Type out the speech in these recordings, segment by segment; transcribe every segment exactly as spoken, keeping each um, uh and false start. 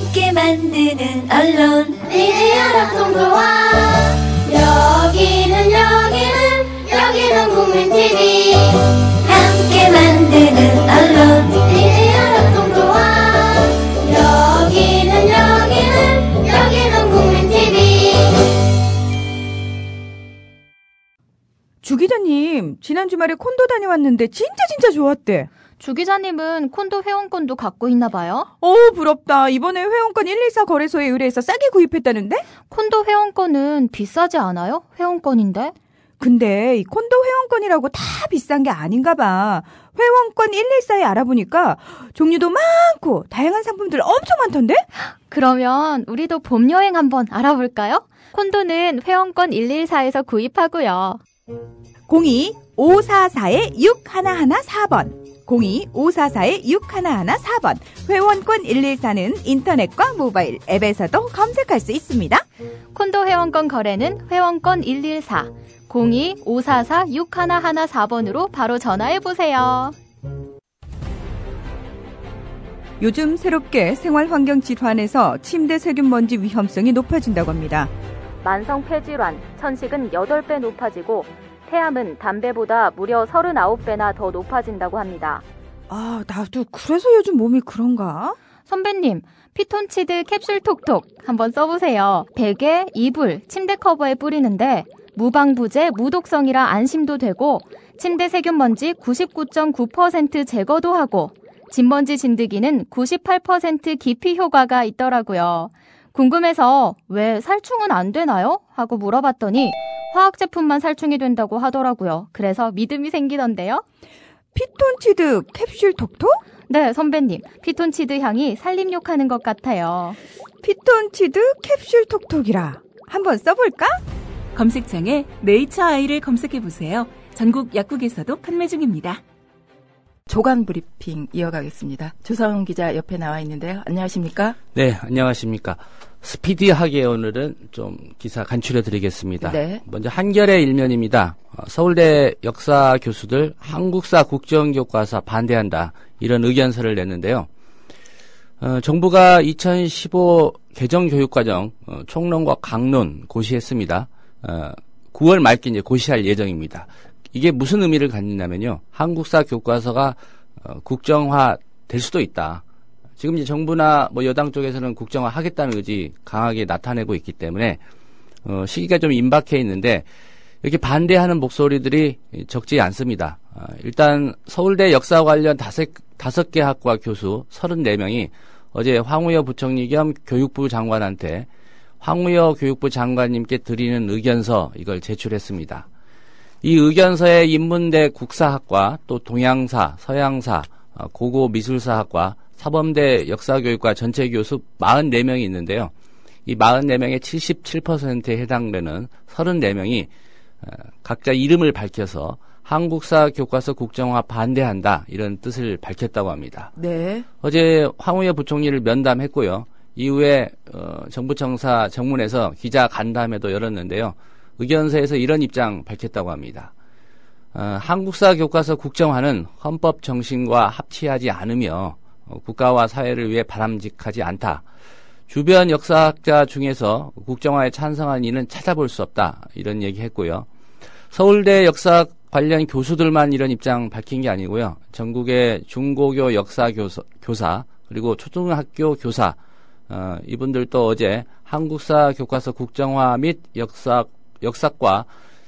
함께 만드는 언론 미디어 협동조합. 여기는 여기는 여기는 국민티비. 함께 만드는 언론 미디어 협동조합. 여기는 여기는 여기는 국민티비. 주 기자님, 지난 주말에 콘도 다녀왔는데 진짜 진짜 좋았대. 주 기자님은 콘도 회원권도 갖고 있나 봐요? 오, 부럽다. 이번에 회원권 일일사 거래소에 의뢰해서 싸게 구입했다는데? 콘도 회원권은 비싸지 않아요? 회원권인데? 근데 이 콘도 회원권이라고 다 비싼 게 아닌가 봐. 회원권 일일사에 알아보니까 종류도 많고 다양한 상품들 엄청 많던데? 그러면 우리도 봄 여행 한번 알아볼까요? 콘도는 회원권 일일사에서 구입하고요. 공이 오사사 육일일사 번 공이 오사사 육일일사 번 회원권 일일사는 인터넷과 모바일 앱에서도 검색할 수 있습니다. 콘도 회원권 거래는 회원권 일일사 공이 오사사 육일일사 번으로 바로 전화해보세요. 요즘 새롭게 생활환경 질환에서 침대 세균먼지 위험성이 높아진다고 합니다. 만성 폐질환, 천식은 여덟 배 높아지고 폐암은 담배보다 무려 서른아홉 배나 더 높아진다고 합니다. 아, 나도 그래서 요즘 몸이 그런가? 선배님, 피톤치드 캡슐 톡톡 한번 써보세요. 베개, 이불, 침대 커버에 뿌리는데 무방부제, 무독성이라 안심도 되고 침대 세균먼지 구십구 점 구 퍼센트 제거도 하고 진먼지 진드기는 구십팔 퍼센트 기피 효과가 있더라고요. 궁금해서 왜 살충은 안 되나요? 하고 물어봤더니 화학 제품만 살충이 된다고 하더라고요. 그래서 믿음이 생기던데요. 피톤치드 캡슐 톡톡? 네, 선배님. 피톤치드 향이 살림욕하는 것 같아요. 피톤치드 캡슐 톡톡이라. 한번 써볼까? 검색창에 네이처 아이를 검색해보세요. 전국 약국에서도 판매 중입니다. 조간 브리핑 이어가겠습니다. 조상훈 기자 옆에 나와 있는데요. 안녕하십니까? 네, 안녕하십니까. 스피디하게 오늘은 좀 기사 간추려 드리겠습니다. 네. 먼저 한겨레 일면입니다. 서울대 역사 교수들 한국사 국정교과서 반대한다. 이런 의견서를 냈는데요. 어, 정부가 이천십오 개정교육과정 어, 총론과 강론 고시했습니다. 어, 구월 말께 이제 고시할 예정입니다. 이게 무슨 의미를 갖느냐면요. 한국사 교과서가 어, 국정화 될 수도 있다. 지금 이제 정부나 뭐 여당 쪽에서는 국정화 하겠다는 의지 강하게 나타내고 있기 때문에 어, 시기가 좀 임박해 있는데 이렇게 반대하는 목소리들이 적지 않습니다. 어, 일단 서울대 역사 관련 다섯, 다섯 개 학과 교수 서른네 명이 어제 황우여 부총리 겸 교육부 장관한테 황우여 교육부 장관님께 드리는 의견서 이걸 제출했습니다. 이 의견서에 인문대 국사학과 또 동양사, 서양사, 고고미술사학과 사범대 역사교육과 전체 교수 사십사 명이 있는데요. 이 사십사 명의 칠십칠 퍼센트에 해당되는 서른네 명이 각자 이름을 밝혀서 한국사 교과서 국정화 반대한다 이런 뜻을 밝혔다고 합니다. 네. 어제 황우여 부총리를 면담했고요. 이후에 어, 정부청사 정문에서 기자 간담회도 열었는데요. 의견서에서 이런 입장 밝혔다고 합니다. 어, 한국사 교과서 국정화는 헌법 정신과 합치하지 않으며 어, 국가와 사회를 위해 바람직하지 않다. 주변 역사학자 중에서 국정화에 찬성한 이는 찾아볼 수 없다. 이런 얘기했고요. 서울대 역사 관련 교수들만 이런 입장 밝힌 게 아니고요. 전국의 중고교 역사 교사, 교사 그리고 초등학교 교사 어, 이분들도 어제 한국사 교과서 국정화 및 역사 역사과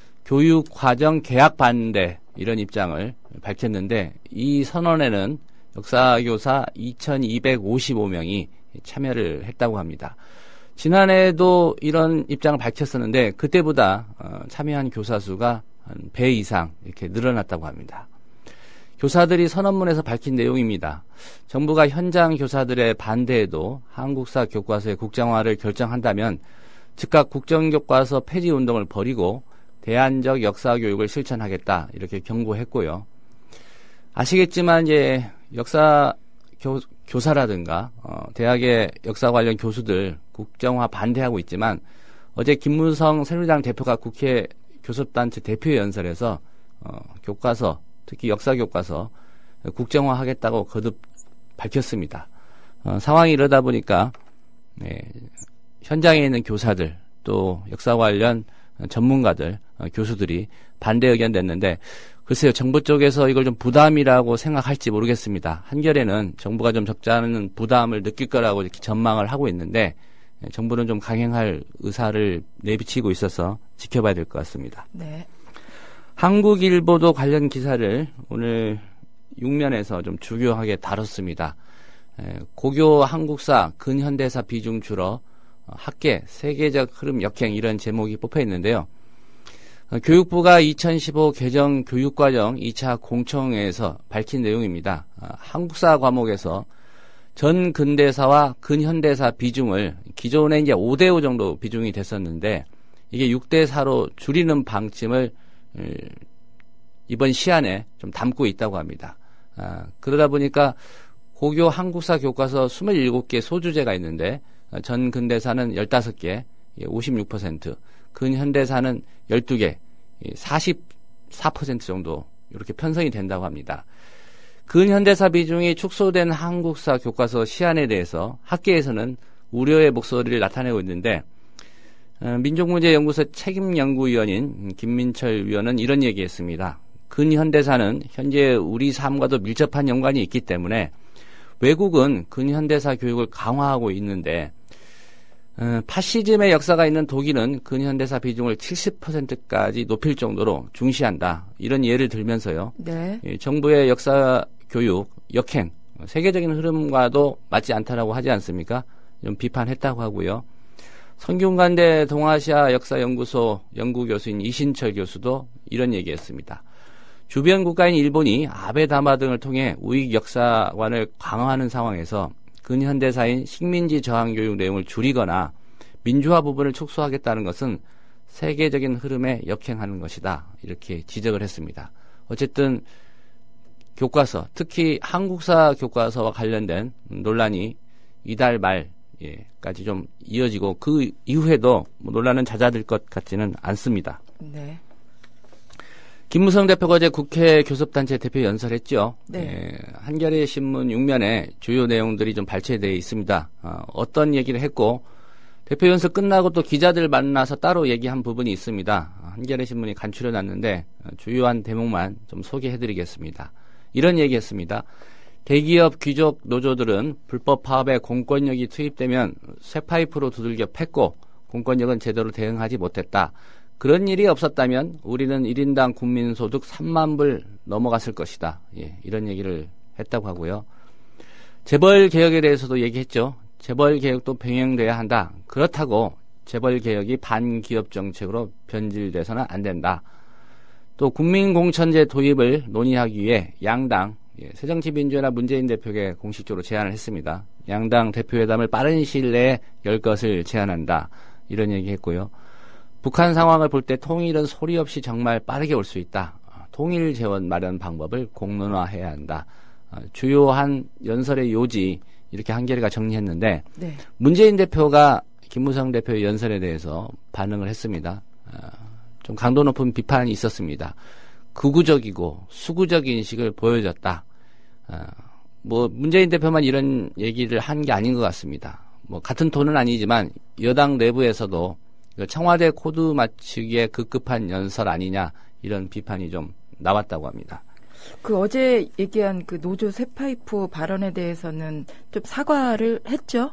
교육과정 개학 반대 이런 입장을 밝혔는데 이 선언에는 역사교사 이천이백오십오 명이 참여를 했다고 합니다. 지난해에도 이런 입장을 밝혔었는데 그때보다 참여한 교사 수가 한 배 이상 이렇게 늘어났다고 합니다. 교사들이 선언문에서 밝힌 내용입니다. 정부가 현장 교사들의 반대에도 한국사 교과서의 국정화를 결정한다면 즉각 국정교과서 폐지 운동을 벌이고 대안적 역사교육을 실천하겠다 이렇게 경고했고요. 아시겠지만 이제 역사 교, 교사라든가 어, 대학의 역사 관련 교수들 국정화 반대하고 있지만 어제 김무성 새누리당 대표가 국회 교섭단체 대표연설에서 어, 교과서 특히 역사교과서 국정화하겠다고 거듭 밝혔습니다. 어, 상황이 이러다 보니까 네, 현장에 있는 교사들 또 역사 관련 전문가들, 어, 교수들이 반대 의견 냈는데 글쎄요, 정부 쪽에서 이걸 좀 부담이라고 생각할지 모르겠습니다. 한결에는 정부가 좀 적지 않은 부담을 느낄 거라고 이렇게 전망을 하고 있는데 정부는 좀 강행할 의사를 내비치고 있어서 지켜봐야 될 것 같습니다. 네. 한국일보도 관련 기사를 오늘 육면에서 좀 주요하게 다뤘습니다. 고교 한국사, 근현대사 비중 줄어 학계, 세계적 흐름 역행 이런 제목이 뽑혀 있는데요. 교육부가 이천십오 개정 교육과정 이 차 공청회에서 밝힌 내용입니다. 한국사 과목에서 전 근대사와 근현대사 비중을 기존에 이제 오 대 오 정도 비중이 됐었는데 이게 육 대 사로 줄이는 방침을 이번 시안에 좀 담고 있다고 합니다. 아, 그러다 보니까 고교 한국사 교과서 이십칠 개 소주제가 있는데 전 근대사는 십오 개, 오십육 퍼센트, 근현대사는 십이 개, 사십사 퍼센트 정도 이렇게 편성이 된다고 합니다. 근현대사 비중이 축소된 한국사 교과서 시안에 대해서 학계에서는 우려의 목소리를 나타내고 있는데 민족문제연구소 책임연구위원인 김민철 위원은 이런 얘기했습니다. 근현대사는 현재 우리 삶과도 밀접한 연관이 있기 때문에 외국은 근현대사 교육을 강화하고 있는데 어, 파시즘의 역사가 있는 독일은 근현대사 비중을 칠십 퍼센트까지 높일 정도로 중시한다. 이런 예를 들면서요. 네. 예, 정부의 역사 교육 역행, 세계적인 흐름과도 맞지 않다라고 하지 않습니까? 좀 비판했다고 하고요. 성균관대 동아시아 역사연구소 연구교수인 이신철 교수도 이런 얘기했습니다. 주변 국가인 일본이 아베 담화 등을 통해 우익 역사관을 강화하는 상황에서 근현대사인 식민지 저항 교육 내용을 줄이거나 민주화 부분을 축소하겠다는 것은 세계적인 흐름에 역행하는 것이다. 이렇게 지적을 했습니다. 어쨌든 교과서, 특히 한국사 교과서와 관련된 논란이 이달 말까지 좀 이어지고 그 이후에도 뭐 논란은 잦아들 것 같지는 않습니다. 네. 김무성 대표가 어제 국회 교섭단체 대표 연설했죠. 네. 예, 한겨레 신문 육면에 주요 내용들이 좀 발췌되어 있습니다. 어, 어떤 얘기를 했고 대표 연설 끝나고 또 기자들 만나서 따로 얘기한 부분이 있습니다. 한겨레 신문이 간추려놨는데 주요한 대목만 좀 소개해드리겠습니다. 이런 얘기했습니다. 대기업 귀족 노조들은 불법 파업에 공권력이 투입되면 쇠파이프로 두들겨 팼고 공권력은 제대로 대응하지 못했다. 그런 일이 없었다면 우리는 일 인당 국민소득 삼만 불 넘어갔을 것이다. 예, 이런 얘기를 했다고 하고요. 재벌개혁에 대해서도 얘기했죠. 재벌개혁도 병행돼야 한다. 그렇다고 재벌개혁이 반기업 정책으로 변질돼서는 안 된다. 또 국민공천제 도입을 논의하기 위해 양당, 예, 새정치민주연합 문재인 대표에게 공식적으로 제안을 했습니다. 양당 대표회담을 빠른 시일 내에 열 것을 제안한다. 이런 얘기했고요. 북한 상황을 볼 때 통일은 소리 없이 정말 빠르게 올 수 있다. 통일 재원 마련 방법을 공론화해야 한다. 주요한 연설의 요지 이렇게 한겨레가 정리했는데 네. 문재인 대표가 김무성 대표의 연설에 대해서 반응을 했습니다. 좀 강도 높은 비판이 있었습니다. 극우적이고 수구적 인식을 보여줬다. 뭐 문재인 대표만 이런 얘기를 한 게 아닌 것 같습니다. 뭐 같은 톤은 아니지만 여당 내부에서도 청와대 코드 맞추기에 급급한 연설 아니냐 이런 비판이 좀 나왔다고 합니다. 그 어제 얘기한 그 노조 쇠파이프 발언에 대해서는 좀 사과를 했죠.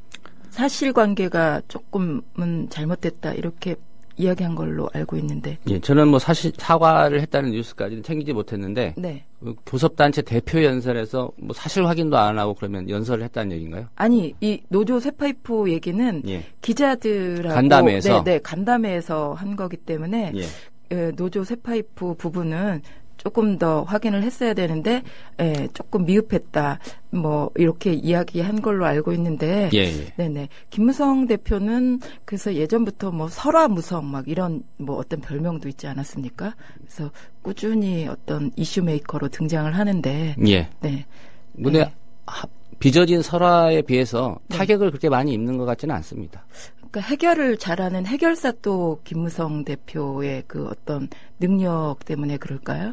사실관계가 조금은 잘못됐다 이렇게 이야기한 걸로 알고 있는데. 예, 저는 뭐 사실 사과를 했다는 뉴스까지는 챙기지 못했는데. 네. 그 교섭단체 대표 연설에서 뭐 사실 확인도 안 하고 그러면 연설을 했다는 얘기인가요? 아니, 이 노조 쇠파이프 얘기는 예. 기자들하고 간담회에서 네, 네, 간담회에서 한 거기 때문에 예. 에, 노조 쇠파이프 부분은 조금 더 확인을 했어야 되는데 에, 조금 미흡했다. 뭐 이렇게 이야기한 걸로 알고 있는데 예, 예. 네네. 김무성 대표는 그래서 예전부터 뭐 설화무성 막 이런 뭐 어떤 별명도 있지 않았습니까? 그래서 꾸준히 어떤 이슈 메이커로 등장을 하는데 예. 네. 근데 네. 하, 빚어진 설화에 비해서 네. 타격을 그렇게 많이 입는 것 같지는 않습니다. 그러니까 해결을 잘하는 해결사 또 김무성 대표의 그 어떤 능력 때문에 그럴까요?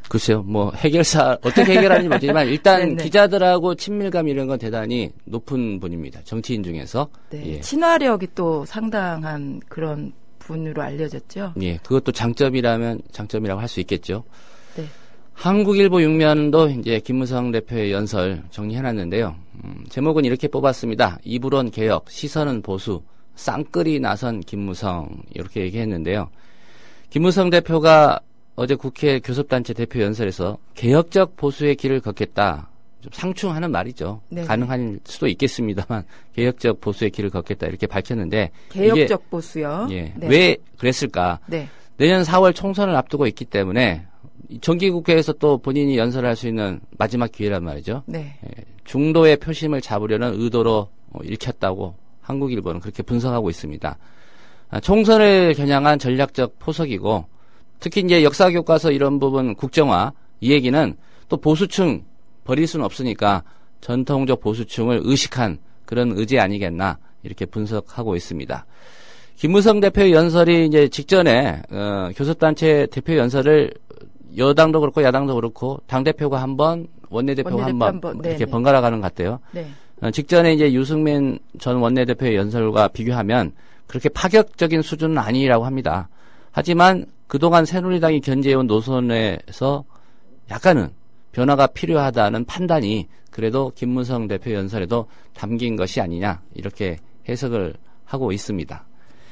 글쎄요, 뭐 해결사 어떻게 해결하는지 모르지만 일단 네네. 기자들하고 친밀감 이런 건 대단히 높은 분입니다. 정치인 중에서. 네. 예. 친화력이 또 상당한 그런 분으로 알려졌죠. 예, 그것도 장점이라면 장점이라고 할 수 있겠죠. 네. 한국일보 육 면도 이제 김무성 대표의 연설 정리해놨는데요. 음, 제목은 이렇게 뽑았습니다. 입으론 개혁, 시선은 보수, 쌍끌이 나선 김무성 이렇게 얘기했는데요. 김무성 대표가 어제 국회 교섭단체 대표 연설에서 개혁적 보수의 길을 걷겠다. 좀 상충하는 말이죠. 네네. 가능할 수도 있겠습니다만 개혁적 보수의 길을 걷겠다 이렇게 밝혔는데 개혁적 이게, 보수요. 예, 네. 왜 그랬을까? 네. 내년 사월 총선을 앞두고 있기 때문에 정기국회에서 또 본인이 연설할 수 있는 마지막 기회란 말이죠. 네. 예, 중도의 표심을 잡으려는 의도로 읽혔다고 한국일보는 그렇게 분석하고 있습니다. 아, 총선을 겨냥한 전략적 포석이고 특히 이제 역사교과서 이런 부분 국정화 이 얘기는 또 보수층 버릴 수는 없으니까 전통적 보수층을 의식한 그런 의지 아니겠나 이렇게 분석하고 있습니다. 김무성 대표의 연설이 이제 직전에 어, 교섭단체 대표 연설을 여당도 그렇고 야당도 그렇고 당 대표가 한 번, 원내대표가 원내대표 한 번 한 번, 이렇게 네네. 번갈아 가는 것 같아요. 네. 어, 직전에 이제 유승민 전 원내대표의 연설과 비교하면 그렇게 파격적인 수준은 아니라고 합니다. 하지만 그동안 새누리당이 견제해온 노선에서 약간은 변화가 필요하다는 판단이 그래도 김무성 대표 연설에도 담긴 것이 아니냐 이렇게 해석을 하고 있습니다.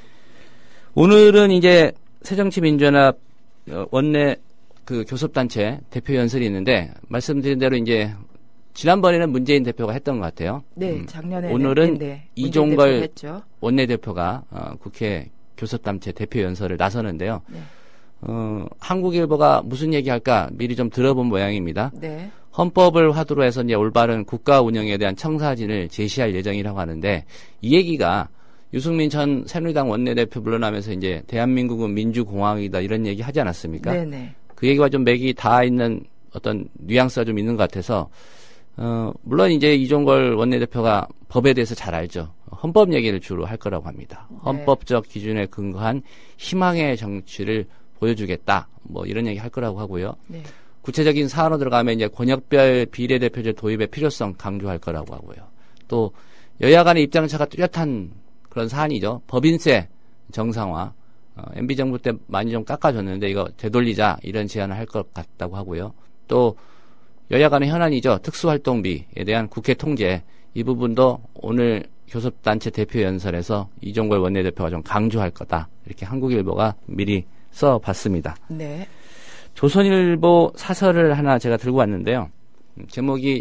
오늘은 이제 새정치민주연합 원내 그 교섭단체 대표 연설이 있는데 말씀드린 대로 이제 지난번에는 문재인 대표가 했던 것 같아요. 네, 음, 작년에 오늘은 네, 네. 이종걸 했죠. 원내대표가 어, 국회 교섭단체 대표 연설을 나서는데요. 네. 어, 한국일보가 무슨 얘기할까 미리 좀 들어본 모양입니다. 네. 헌법을 화두로 해서 이제 올바른 국가 운영에 대한 청사진을 제시할 예정이라고 하는데 이 얘기가 유승민 전 새누리당 원내대표 물러나면서 이제 대한민국은 민주공화국이다 이런 얘기 하지 않았습니까? 네네. 그 얘기와 좀 맥이 닿아 있는 어떤 뉘앙스가 좀 있는 것 같아서 어, 물론 이제 이종걸 원내대표가 법에 대해서 잘 알죠. 헌법 얘기를 주로 할 거라고 합니다. 헌법적 기준에 근거한 희망의 정치를 보여주겠다. 뭐 이런 얘기 할 거라고 하고요. 네. 구체적인 사안으로 들어가면 이제 권역별 비례대표제 도입의 필요성 강조할 거라고 하고요. 또 여야 간의 입장차가 뚜렷한 그런 사안이죠. 법인세 정상화. 어, 엠비 정부 때 많이 좀 깎아줬는데 이거 되돌리자 이런 제안을 할 것 같다고 하고요. 또 여야 간의 현안이죠. 특수활동비에 대한 국회 통제. 이 부분도 오늘 교섭단체 대표 연설에서 이종걸 원내대표가 좀 강조할 거다. 이렇게 한국일보가 미리 써봤습니다. 네. 조선일보 사설을 하나 제가 들고 왔는데요. 제목이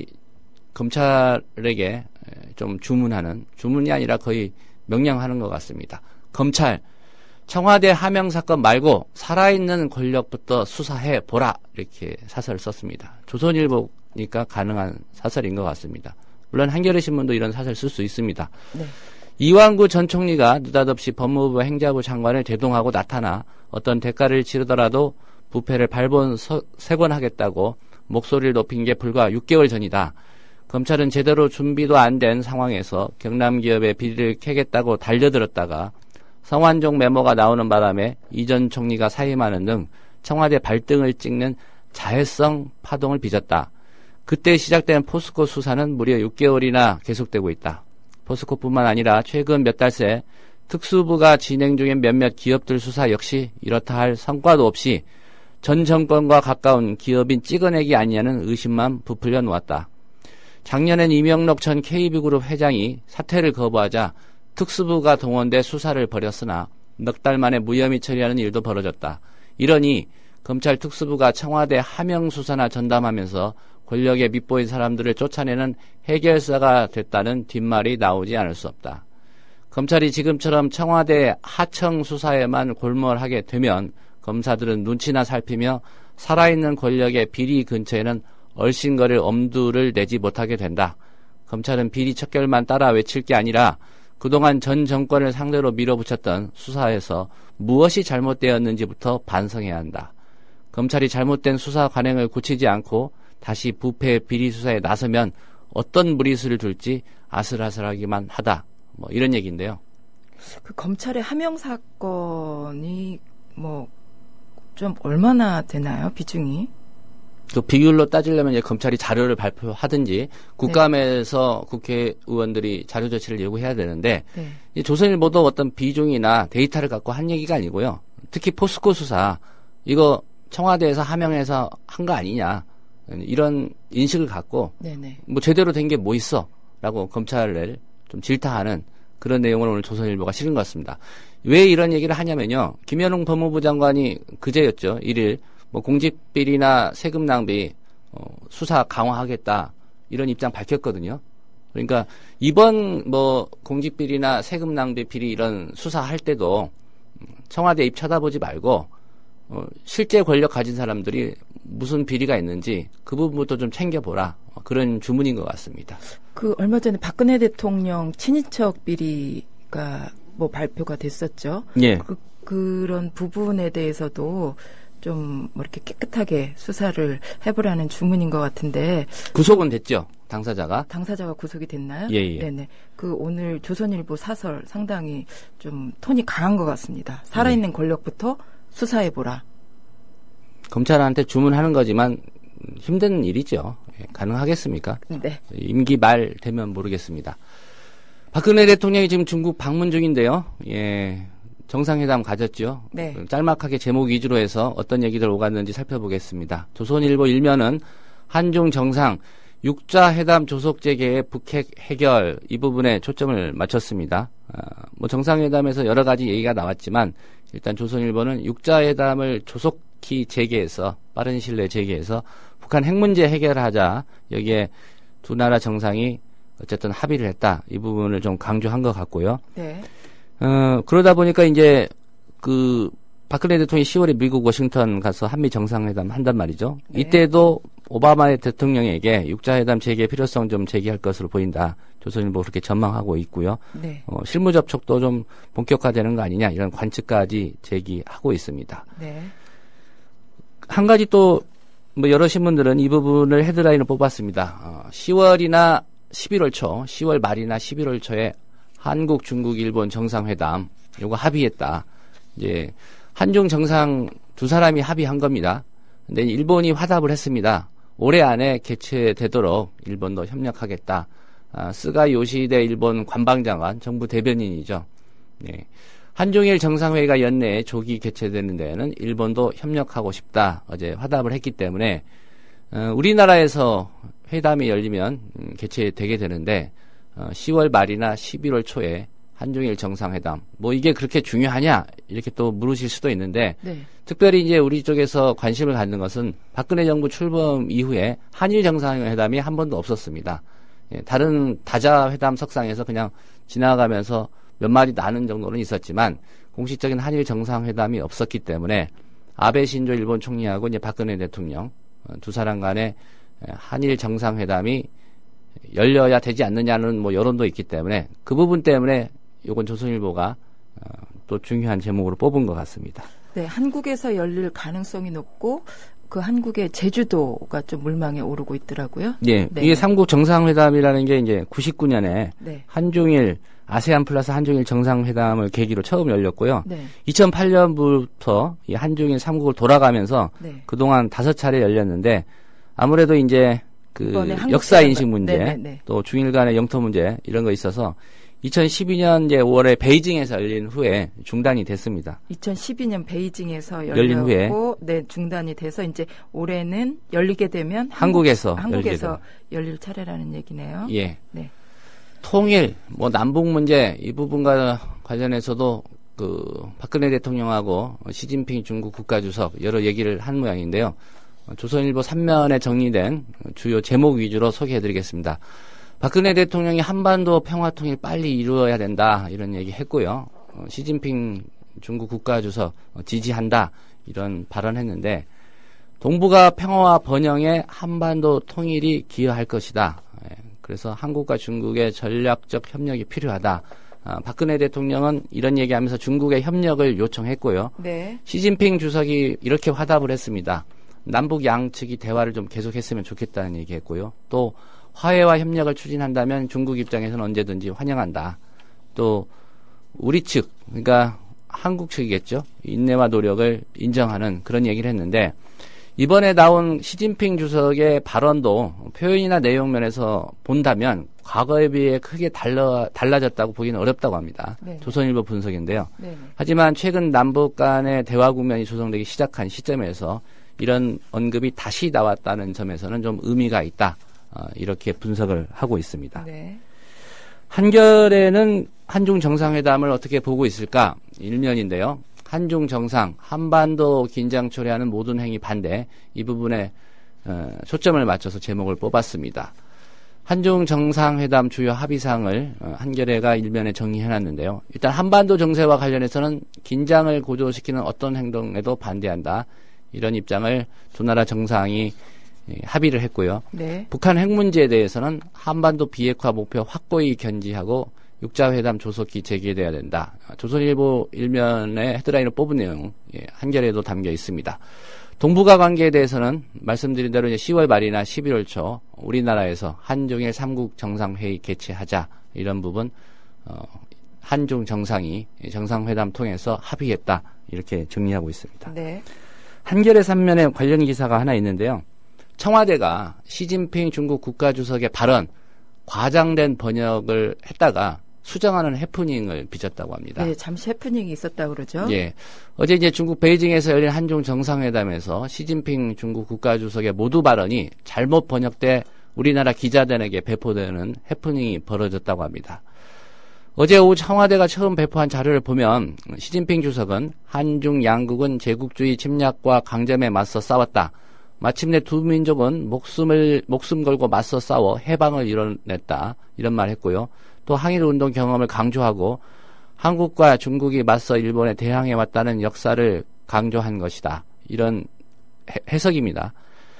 검찰에게 좀 주문하는, 주문이 아니라 거의 명령하는 것 같습니다. 검찰, 청와대 하명 사건 말고 살아있는 권력부터 수사해 보라. 이렇게 사설을 썼습니다. 조선일보니까 가능한 사설인 것 같습니다. 물론 한겨레 신문도 이런 사설 쓸 수 있습니다. 네. 이완구 전 총리가 느닷없이 법무부 행자부 장관을 대동하고 나타나 어떤 대가를 치르더라도 부패를 발본색원하겠다고 목소리를 높인 게 불과 육 개월 전이다. 검찰은 제대로 준비도 안 된 상황에서 경남기업의 비리를 캐겠다고 달려들었다가 성완종 메모가 나오는 바람에 이 전 총리가 사임하는 등 청와대 발등을 찍는 자해성 파동을 빚었다. 그때 시작된 포스코 수사는 무려 육 개월이나 계속되고 있다. 포스코뿐만 아니라 최근 몇 달 새 특수부가 진행 중인 몇몇 기업들 수사 역시 이렇다 할 성과도 없이 전 정권과 가까운 기업인 찍어내기 아니냐는 의심만 부풀려 놓았다. 작년엔 이명록 전 케이비그룹 회장이 사퇴를 거부하자 특수부가 동원돼 수사를 벌였으나 넉 달 만에 무혐의 처리하는 일도 벌어졌다. 이러니 검찰 특수부가 청와대 하명 수사나 전담하면서 권력에 밑보인 사람들을 쫓아내는 해결사가 됐다는 뒷말이 나오지 않을 수 없다. 검찰이 지금처럼 청와대 하청 수사에만 골몰하게 되면 검사들은 눈치나 살피며 살아있는 권력의 비리 근처에는 얼씬거릴 엄두를 내지 못하게 된다. 검찰은 비리 척결만 따라 외칠 게 아니라 그동안 전 정권을 상대로 밀어붙였던 수사에서 무엇이 잘못되었는지부터 반성해야 한다. 검찰이 잘못된 수사 관행을 고치지 않고 다시 부패 비리 수사에 나서면 어떤 무리수를 둘지 아슬아슬하기만 하다. 뭐 이런 얘기인데요. 그 검찰의 하명 사건이 뭐 좀 얼마나 되나요? 비중이? 또 비율로 따지려면 이제 검찰이 자료를 발표하든지 국감에서 네. 국회의원들이 자료 조치를 요구해야 되는데 네. 이 조선일보도 어떤 비중이나 데이터를 갖고 한 얘기가 아니고요. 특히 포스코 수사 이거 청와대에서 하명해서 한 거 아니냐 이런 인식을 갖고 네네. 뭐 제대로 된 게 뭐 있어라고 검찰을 좀 질타하는 그런 내용을 오늘 조선일보가 실은 것 같습니다. 왜 이런 얘기를 하냐면요. 김현웅 법무부 장관이 그제였죠. 일 일 뭐 공직비리나 세금 낭비 어, 수사 강화하겠다 이런 입장 밝혔거든요. 그러니까 이번 뭐 공직비리나 세금 낭비 비리 이런 수사할 때도 청와대 입 쳐다보지 말고 어, 실제 권력 가진 사람들이 무슨 비리가 있는지 그 부분부터 좀 챙겨보라 어, 그런 주문인 것 같습니다. 그 얼마 전에 박근혜 대통령 친인척 비리가 뭐 발표가 됐었죠. 예. 그, 그런 부분에 대해서도 좀 뭐 이렇게 깨끗하게 수사를 해보라는 주문인 것 같은데 구속은 됐죠. 당사자가 당사자가 구속이 됐나요? 예, 예. 네네. 그 오늘 조선일보 사설 상당히 좀 톤이 강한 것 같습니다. 살아있는 네. 권력부터 수사해보라. 검찰한테 주문하는 거지만 힘든 일이죠. 가능하겠습니까? 네. 임기 말 되면 모르겠습니다. 박근혜 대통령이 지금 중국 방문 중인데요. 예. 정상회담 가졌죠. 네. 짤막하게 제목 위주로 해서 어떤 얘기들 오갔는지 살펴보겠습니다. 조선일보 일면은 한중 정상 육 자 회담 조속 재개의 북핵 해결 이 부분에 초점을 맞췄습니다. 아, 뭐 정상회담에서 여러 가지 얘기가 나왔지만 일단 조선일보는 육 자 회담을 조속히 재개해서 빠른 시일 내에 재개해서 북한 핵 문제 해결하자 여기에 두 나라 정상이 어쨌든 합의를 했다. 이 부분을 좀 강조한 것 같고요. 네. 어, 그러다 보니까 이제 그 박근혜 대통령이 시월에 미국 워싱턴 가서 한미 정상회담 한단 말이죠. 네. 이때도 오바마 대통령에게 육 자 회담 재개 필요성 좀 제기할 것으로 보인다. 조선일보 그렇게 전망하고 있고요. 네. 어, 실무 접촉도 좀 본격화되는 거 아니냐 이런 관측까지 제기하고 있습니다. 네. 한 가지 또 뭐 여러 신문들은 이 부분을 헤드라인을 뽑았습니다. 어, 시월이나 십일월 초, 시월 말이나 십일월 초에 한국, 중국, 일본 정상회담 요거 합의했다. 이제 한중 정상 두 사람이 합의한 겁니다. 근데 일본이 화답을 했습니다. 올해 안에 개최되도록 일본도 협력하겠다. 아, 스가 요시히데 일본 관방장관, 정부 대변인이죠. 네. 한중일 정상회의가 연내에 조기 개최되는 데에는 일본도 협력하고 싶다. 어제 화답을 했기 때문에 어, 우리나라에서 회담이 열리면 음, 개최되게 되는데 어, 시월 말이나 십일월 초에 한중일 정상회담 뭐 이게 그렇게 중요하냐 이렇게 또 물으실 수도 있는데 네. 특별히 이제 우리 쪽에서 관심을 갖는 것은 박근혜 정부 출범 이후에 한일 정상회담이 한 번도 없었습니다. 예, 다른 다자 회담 석상에서 그냥 지나가면서 몇 마디 나는 정도는 있었지만 공식적인 한일 정상회담이 없었기 때문에 아베 신조 일본 총리하고 이제 박근혜 대통령 어, 두 사람 간의 한일 정상회담이 열려야 되지 않느냐는 뭐 여론도 있기 때문에 그 부분 때문에 이건 조선일보가 어, 또 중요한 제목으로 뽑은 것 같습니다. 네, 한국에서 열릴 가능성이 높고 그 한국의 제주도가 좀 물망에 오르고 있더라고요. 예, 네. 이게 삼국 정상회담이라는 게 이제 구십구 년에 네. 한중일 아세안 플러스 한중일 정상회담을 계기로 처음 열렸고요. 네. 이천팔 년부터 이 한중일 삼국을 돌아가면서 네. 그동안 다섯 차례 열렸는데 아무래도 이제 그 역사 인식 문제, 네네네. 또 중일 간의 영토 문제 이런 거 있어서 이천십이 년 이제 오월에 베이징에서 열린 후에 중단이 됐습니다. 이천십이 년 베이징에서 열린 후에 네, 중단이 돼서 이제 올해는 열리게 되면 한국에서 한국에서 열릴 차례라는 얘기네요. 예. 네. 통일, 뭐 남북 문제 이 부분과 관련해서도 그 박근혜 대통령하고 시진핑 중국 국가주석 여러 얘기를 한 모양인데요. 조선일보 삼 면에 정리된 주요 제목 위주로 소개해드리겠습니다. 박근혜 대통령이 한반도 평화통일 빨리 이루어야 된다 이런 얘기 했고요. 어, 시진핑 중국 국가주석 지지한다 이런 발언했는데 동북아 평화와 번영에 한반도 통일이 기여할 것이다. 예, 그래서 한국과 중국의 전략적 협력이 필요하다. 아, 박근혜 대통령은 이런 얘기하면서 중국의 협력을 요청했고요. 네. 시진핑 주석이 이렇게 화답을 했습니다. 남북 양측이 대화를 좀 계속했으면 좋겠다는 얘기했고요. 또 화해와 협력을 추진한다면 중국 입장에서는 언제든지 환영한다. 또 우리 측, 그러니까 한국 측이겠죠. 인내와 노력을 인정하는 그런 얘기를 했는데 이번에 나온 시진핑 주석의 발언도 표현이나 내용 면에서 본다면 과거에 비해 크게 달라, 달라졌다고 보기는 어렵다고 합니다. 네네. 조선일보 분석인데요. 네네. 하지만 최근 남북 간의 대화 국면이 조성되기 시작한 시점에서 이런 언급이 다시 나왔다는 점에서는 좀 의미가 있다. 어, 이렇게 분석을 하고 있습니다. 네. 한겨레는 한중 정상회담을 어떻게 보고 있을까? 일면인데요. 한중 정상, 한반도 긴장 초래하는 모든 행위 반대, 이 부분에 어, 초점을 맞춰서 제목을 뽑았습니다. 한중 정상회담 주요 합의사항을 어, 한겨레가 일면에 정리해놨는데요. 일단 한반도 정세와 관련해서는 긴장을 고조시키는 어떤 행동에도 반대한다. 이런 입장을 두 나라 정상이 합의를 했고요. 네. 북한 핵 문제에 대해서는 한반도 비핵화 목표 확고히 견지하고 육자회담 조속히 재개돼야 된다. 조선일보 일면에 헤드라인을 뽑은 내용 예, 한겨레에도 담겨 있습니다. 동북아 관계에 대해서는 말씀드린 대로 이제 시월 말이나 십일월 초 우리나라에서 한중일 삼국 정상회의 개최하자 이런 부분 어, 한중 정상이 정상회담 통해서 합의했다 이렇게 정리하고 있습니다. 네. 한겨레 삼 면에 관련 기사가 하나 있는데요. 청와대가 시진핑 중국 국가주석의 발언 과장된 번역을 했다가 수정하는 해프닝을 빚었다고 합니다. 네, 잠시 해프닝이 있었다고 그러죠. 예. 어제 이제 중국 베이징에서 열린 한중 정상회담에서 시진핑 중국 국가주석의 모두 발언이 잘못 번역돼 우리나라 기자들에게 배포되는 해프닝이 벌어졌다고 합니다. 어제 오후 청와대가 처음 배포한 자료를 보면 시진핑 주석은 한중 양국은 제국주의 침략과 강점에 맞서 싸웠다. 마침내 두 민족은 목숨을 목숨 걸고 맞서 싸워 해방을 이뤄냈다. 이런 말 했고요. 또 항일운동 경험을 강조하고 한국과 중국이 맞서 일본에 대항해왔다는 역사를 강조한 것이다. 이런 해, 해석입니다.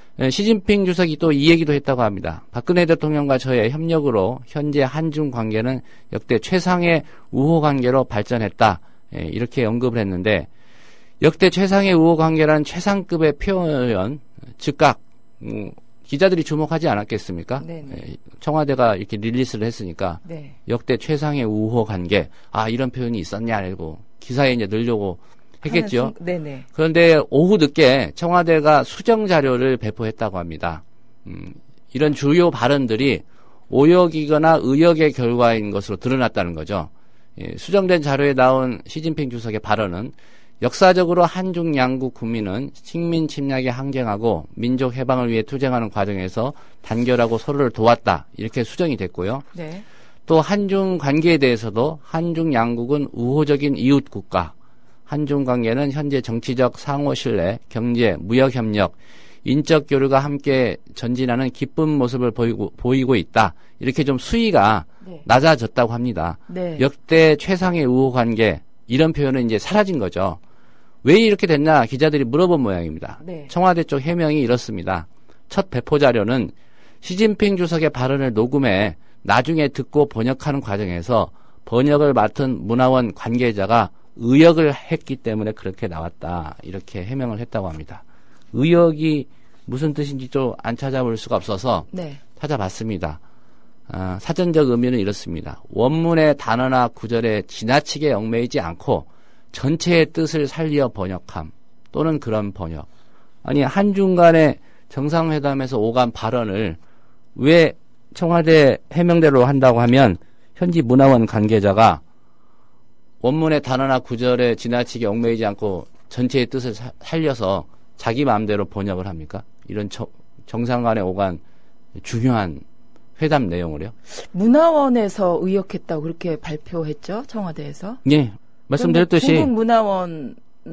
시진핑 주석이 또 이 얘기도 했다고 합니다. 박근혜 대통령과 저의 협력으로 현재 한중 관계는 역대 최상의 우호 관계로 발전했다. 이렇게 언급을 했는데 역대 최상의 우호 관계라는 최상급의 표현 즉각 음, 기자들이 주목하지 않았겠습니까? 네네. 청와대가 이렇게 릴리스를 했으니까 네. 역대 최상의 우호 관계 아 이런 표현이 있었냐 알고 기사에 이제 넣으려고 했겠죠. 네네. 그런데 오후 늦게 청와대가 수정 자료를 배포했다고 합니다. 음, 이런 주요 발언들이 오역이거나 의역의 결과인 것으로 드러났다는 거죠. 예, 수정된 자료에 나온 시진핑 주석의 발언은 역사적으로 한중 양국 국민은 식민 침략에 항쟁하고 민족 해방을 위해 투쟁하는 과정에서 단결하고 서로를 도왔다. 이렇게 수정이 됐고요. 네. 또 한중 관계에 대해서도 한중 양국은 우호적인 이웃 국가, 한중 관계는 현재 정치적 상호 신뢰, 경제, 무역 협력, 인적 교류가 함께 전진하는 기쁜 모습을 보이고, 보이고 있다. 이렇게 좀 수위가 네. 낮아졌다고 합니다. 네. 역대 최상의 우호 관계 이런 표현은 이제 사라진 거죠. 왜 이렇게 됐나 기자들이 물어본 모양입니다. 네. 청와대 쪽 해명이 이렇습니다. 첫 배포 자료는 시진핑 주석의 발언을 녹음해 나중에 듣고 번역하는 과정에서 번역을 맡은 문화원 관계자가 의역을 했기 때문에 그렇게 나왔다. 이렇게 해명을 했다고 합니다. 의역이 무슨 뜻인지 좀 안 찾아볼 수가 없어서 네. 찾아봤습니다. 아, 사전적 의미는 이렇습니다. 원문의 단어나 구절에 지나치게 얽매이지 않고 전체의 뜻을 살려 번역함 또는 그런 번역. 아니 한중 간의 정상회담에서 오간 발언을 왜 청와대 해명대로 한다고 하면 현지 문화원 관계자가 원문의 단어나 구절에 지나치게 얽매이지 않고 전체의 뜻을 사, 살려서 자기 마음대로 번역을 합니까? 이런 저, 정상 간에 오간 중요한 회담 내용을요? 문화원에서 의역했다고 그렇게 발표했죠? 청와대에서? 예. 말씀드렸듯이 중국 문화원이라는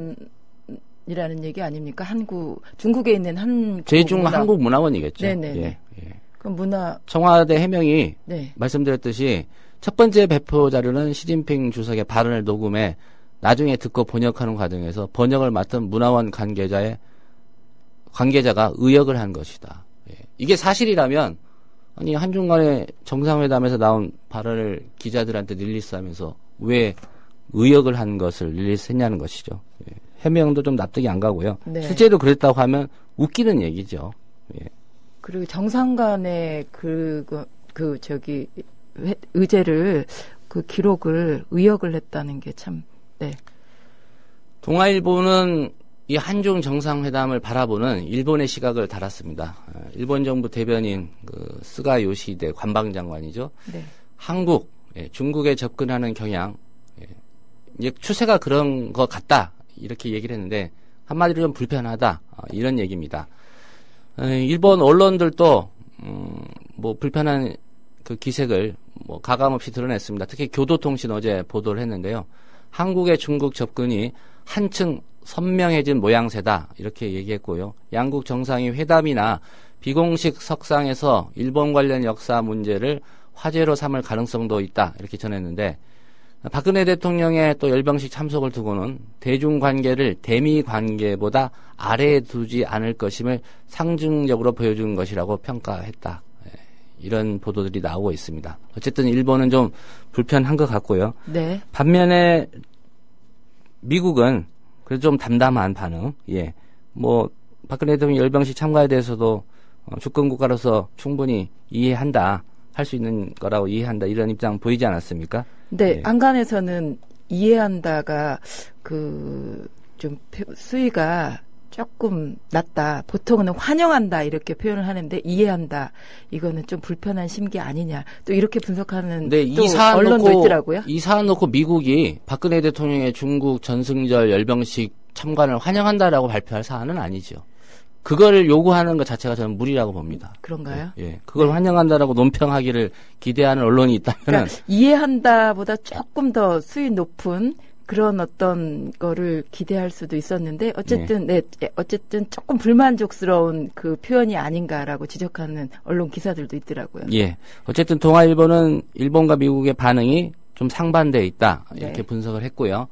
얘기 아닙니까? 한국 중국에 있는 한 제중 문화... 한국 문화원이겠죠. 네네. 예, 예. 그럼 문화 청와대 해명이 네. 말씀드렸듯이 첫 번째 배포 자료는 시진핑 주석의 발언을 녹음해 나중에 듣고 번역하는 과정에서 번역을 맡은 문화원 관계자의 관계자가 의역을 한 것이다. 예. 이게 사실이라면 아니 한중 간의 정상회담에서 나온 발언을 기자들한테 릴리스하면서 왜 의역을 한 것을 릴리스했냐는 것이죠. 예. 해명도 좀 납득이 안 가고요. 네. 실제로 그랬다고 하면 웃기는 얘기죠. 예. 그리고 정상 간의 그, 그, 그 저기 의제를 그 기록을 의역을 했다는 게 참 네. 동아일보는 이 한중 정상회담을 바라보는 일본의 시각을 달았습니다. 일본 정부 대변인 그 스가 요시히데 관방장관이죠. 네. 한국, 예, 중국에 접근하는 경향, 예, 이제 추세가 그런 것 같다 이렇게 얘기를 했는데 한마디로 좀 불편하다 어, 이런 얘기입니다. 에, 일본 언론들도 음, 뭐 불편한 그 기색을 뭐 가감없이 드러냈습니다. 특히 교도통신 어제 보도를 했는데요. 한국의 중국 접근이 한층 선명해진 모양새다 이렇게 얘기했고요. 양국 정상이 회담이나 비공식 석상에서 일본 관련 역사 문제를 화제로 삼을 가능성도 있다 이렇게 전했는데 박근혜 대통령의 또 열병식 참석을 두고는 대중관계를 대미관계보다 아래에 두지 않을 것임을 상징적으로 보여준 것이라고 평가했다. 이런 보도들이 나오고 있습니다. 어쨌든 일본은 좀 불편한 것 같고요. 네. 반면에 미국은 그래도 좀 담담한 반응. 예. 뭐 박근혜 대통령 열병식 참가에 대해서도 어, 주권 국가로서 충분히 이해한다. 할 수 있는 거라고 이해한다. 이런 입장 보이지 않았습니까? 네. 예. 안간에서는 이해한다가 그 좀 수위가 조금 낮다. 보통은 환영한다 이렇게 표현을 하는데 이해한다. 이거는 좀 불편한 심기 아니냐. 또 이렇게 분석하는 네, 또 이 사안 언론도 놓고, 있더라고요. 이 사안 놓고 미국이 박근혜 대통령의 중국 전승절 열병식 참관을 환영한다라고 발표할 사안은 아니죠. 그거를 요구하는 것 자체가 저는 무리라고 봅니다. 그런가요? 예, 예. 그걸 네. 환영한다라고 논평하기를 기대하는 언론이 있다면 그러니까 이해한다보다 조금 더 수위 높은 그런 어떤 거를 기대할 수도 있었는데 어쨌든 네. 네 어쨌든 조금 불만족스러운 그 표현이 아닌가라고 지적하는 언론 기사들도 있더라고요. 예. 어쨌든 동아일보는 일본과 미국의 반응이 좀 상반되어 있다 이렇게 네. 분석을 했고요.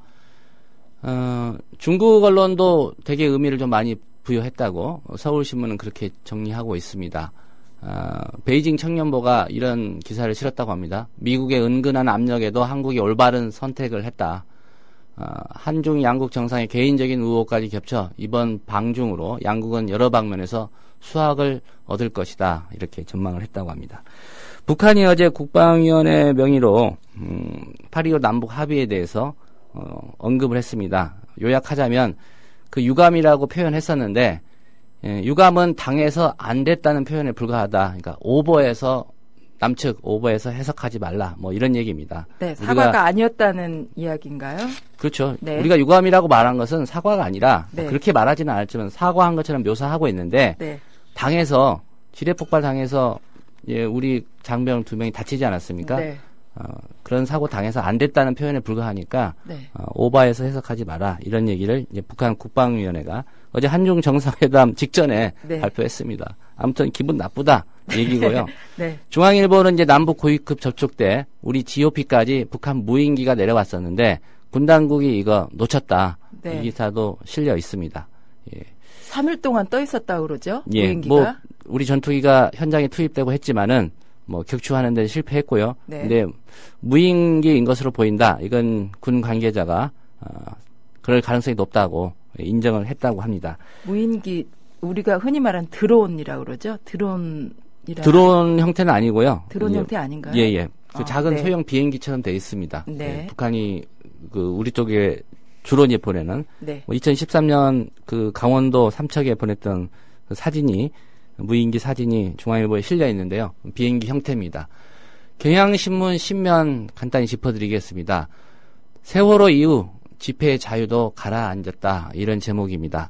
어, 중국 언론도 되게 의미를 좀 많이 부여했다고 서울신문은 그렇게 정리하고 있습니다. 어, 베이징 청년보가 이런 기사를 실었다고 합니다. 미국의 은근한 압력에도 한국이 올바른 선택을 했다. 어, 한중 양국 정상의 개인적인 의혹까지 겹쳐 이번 방중으로 양국은 여러 방면에서 수확을 얻을 것이다. 이렇게 전망을 했다고 합니다. 북한이 어제 국방위원회 명의로 음, 팔이오 남북 합의에 대해서 어, 언급을 했습니다. 요약하자면 그 유감이라고 표현했었는데 예, 유감은 당에서 안 됐다는 표현에 불과하다. 그러니까 오버해서 남측 오버해서 해석하지 말라. 뭐 이런 얘기입니다. 네, 사과가 우리가, 아니었다는 이야기인가요? 그렇죠. 네. 우리가 유감이라고 말한 것은 사과가 아니라 네. 그렇게 말하지는 않았지만 사과한 것처럼 묘사하고 있는데 네. 당에서 지뢰폭발 당해서 예, 우리 장병 두 명이 다치지 않았습니까? 네. 어, 그런 사고 당해서 안 됐다는 표현에 불과하니까 네. 어, 오버해서 해석하지 마라. 이런 얘기를 이제 북한 국방위원회가 어제 한중 정상회담 직전에 네. 발표했습니다. 아무튼 기분 나쁘다 얘기고요. 네. 중앙일보는 이제 남북 고위급 접촉 때 우리 지오피까지 북한 무인기가 내려왔었는데 군 당국이 이거 놓쳤다. 네. 이 기사도 실려 있습니다. 예. 삼 일 동안 떠 있었다고 그러죠? 예. 무인기가? 뭐 우리 전투기가 현장에 투입되고 했지만은 뭐 격추하는 데 실패했고요. 네. 근데 무인기인 것으로 보인다. 이건 군 관계자가 어, 그럴 가능성이 높다고 인정을 했다고 합니다. 무인기 우리가 흔히 말하는 드론이라고 그러죠? 드론 드론 형태는 아니고요. 드론 예, 형태 아닌가요? 예, 예. 그 아, 작은 네. 소형 비행기처럼 돼 있습니다. 네. 예, 북한이 그 우리 쪽에 주로 이제 보내는 네. 뭐 이천십삼 년 그 강원도 삼척에 보냈던 그 사진이 무인기 사진이 중앙일보에 실려 있는데요. 비행기 형태입니다. 경향신문 신면 간단히 짚어드리겠습니다. 세월호 이후 집회의 자유도 가라앉았다. 이런 제목입니다.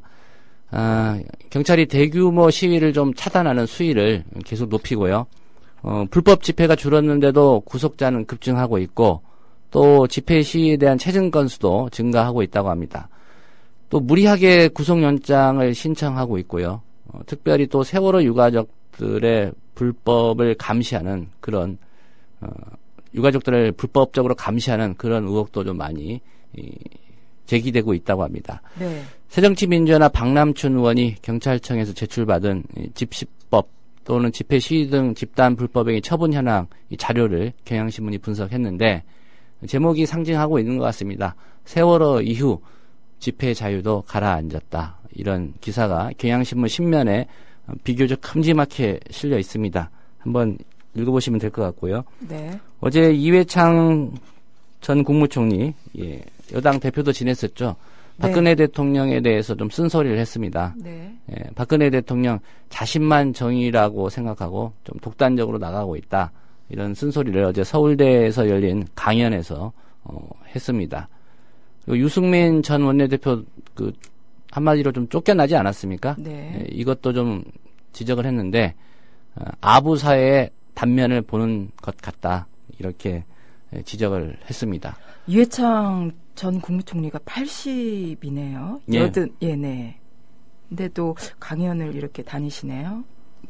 아, 경찰이 대규모 시위를 좀 차단하는 수위를 계속 높이고요. 어, 불법 집회가 줄었는데도 구속자는 급증하고 있고 또 집회 시위에 대한 체증 건수도 증가하고 있다고 합니다. 또 무리하게 구속영장을 신청하고 있고요. 어, 특별히 또 세월호 유가족들의 불법을 감시하는 그런 어, 유가족들을 불법적으로 감시하는 그런 의혹도 좀 많이 이, 제기되고 있다고 합니다. 네. 새정치민주연합 박남춘 의원이 경찰청에서 제출받은 집시법 또는 집회 시위 등 집단 불법행위 처분 현황 이 자료를 경향신문이 분석했는데 제목이 상징하고 있는 것 같습니다. 세월호 이후 집회 자유도 가라앉았다. 이런 기사가 경향신문 신면에 비교적 큼지막하게 실려 있습니다. 한번 읽어보시면 될 것 같고요. 네. 어제 이회창 전 국무총리, 예, 여당 대표도 지냈었죠. 박근혜 네. 대통령에 대해서 좀 쓴소리를 했습니다. 네. 예, 박근혜 대통령 자신만 정의라고 생각하고 좀 독단적으로 나가고 있다. 이런 쓴소리를 어제 서울대에서 열린 강연에서 어, 했습니다. 그리고 유승민 전 원내대표 그 한마디로 좀 쫓겨나지 않았습니까? 네. 예, 이것도 좀 지적을 했는데 어, 아부 사회의 단면을 보는 것 같다. 이렇게 지적을 했습니다. 유해창 전 국무총리가 팔십이네요. 예. 여든, 예, 네. 근데 또 강연을 이렇게 다니시네요.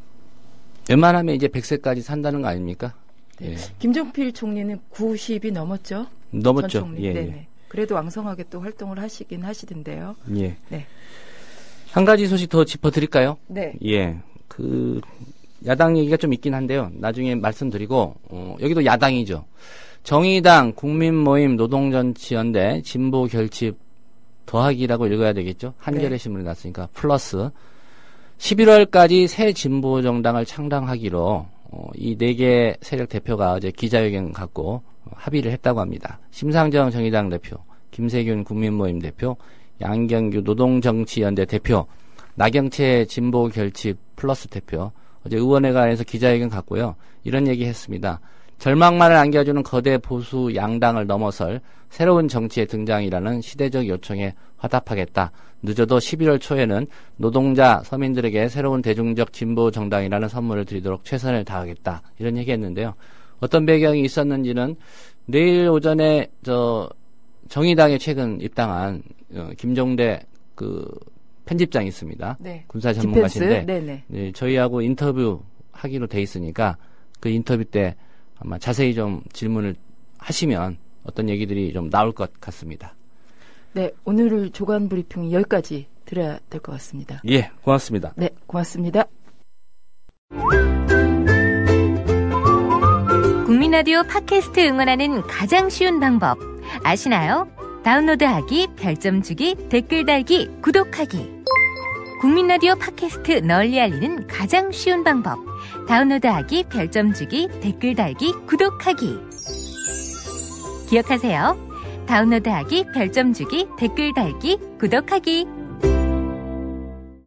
웬만하면 이제 백 세까지 산다는 거 아닙니까? 네. 예. 김종필 총리는 구십이 넘었죠? 넘었죠. 전 총리. 예, 네네. 예. 그래도 왕성하게 또 활동을 하시긴 하시던데요. 예. 네. 한 가지 소식 더 짚어드릴까요? 네. 예. 그, 야당 얘기가 좀 있긴 한데요. 나중에 말씀드리고, 어, 여기도 야당이죠. 정의당, 국민모임, 노동정치연대, 진보결집 더하기라고 읽어야 되겠죠? 한겨레 네. 신문에 났으니까, 플러스. 십일월까지 새 진보정당을 창당하기로, 어, 이 네 개 세력 대표가 어제 기자회견 갖고 어, 합의를 했다고 합니다. 심상정 정의당 대표, 김세균 국민모임 대표, 양경규 노동정치연대 대표, 나경채 진보결집 플러스 대표, 어제 의원회관에서 기자회견 갖고요. 이런 얘기 했습니다. 절망만을 안겨주는 거대 보수 양당을 넘어설 새로운 정치의 등장이라는 시대적 요청에 화답하겠다. 늦어도 십일월 초에는 노동자, 서민들에게 새로운 대중적 진보 정당이라는 선물을 드리도록 최선을 다하겠다. 이런 얘기했는데요. 어떤 배경이 있었는지는 내일 오전에 저 정의당에 최근 입당한 어, 김종대 그 편집장이 있습니다. 네. 군사 전문가신데 네네. 네, 저희하고 인터뷰 하기로 돼 있으니까 그 인터뷰 때 아마 자세히 좀 질문을 하시면 어떤 얘기들이 좀 나올 것 같습니다. 네, 오늘 조간 브리핑 여기까지 드려야 될 것 같습니다. 예, 고맙습니다. 네, 고맙습니다. 국민라디오 팟캐스트 응원하는 가장 쉬운 방법 아시나요? 다운로드하기, 별점 주기, 댓글 달기, 구독하기. 국민라디오 팟캐스트 널리 알리는 가장 쉬운 방법. 다운로드하기, 별점 주기, 댓글 달기, 구독하기. 기억하세요. 다운로드하기, 별점 주기, 댓글 달기, 구독하기.